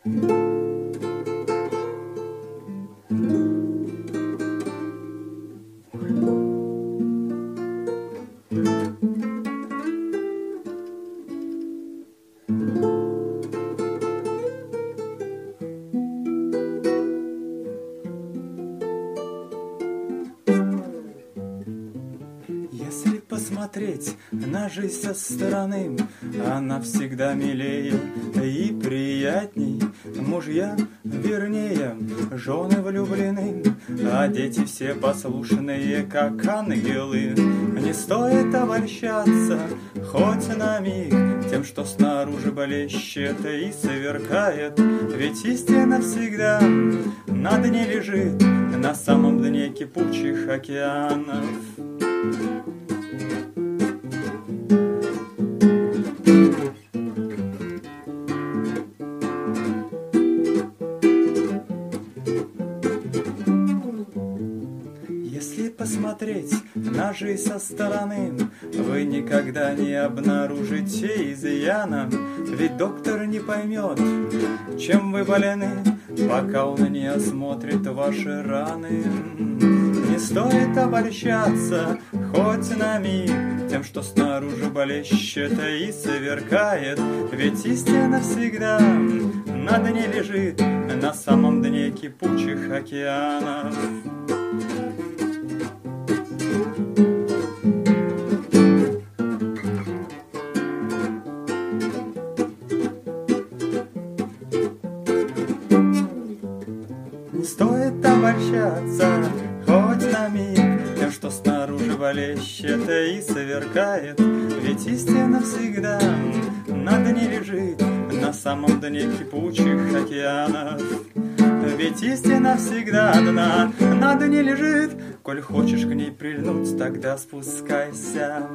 Если посмотреть на жизнь со стороны, она всегда милее и приятней. Мужья, вернее, жены влюблены, а дети все послушные, как ангелы. Не стоит обольщаться, хоть на миг, тем, что снаружи блещет и сверкает. Ведь истина всегда на дне лежит, на самом дне кипучих океанов. Если посмотреть на жизнь со стороны, вы никогда не обнаружите изъяна. Ведь доктор не поймет, чем вы больны, пока он не осмотрит ваши раны. Не стоит обольщаться, хоть на миг, тем, что снаружи блещет и сверкает. Ведь истина всегда на дне лежит, на самом дне кипучих океанов. Не стоит обольщаться, хоть на миг, тем, что снаружи блещет и сверкает. Ведь истина всегда на дне лежит, на самом дне кипучих океанов. Ведь истина всегда на дне лежит, коль хочешь к ней прильнуть, тогда спускайся.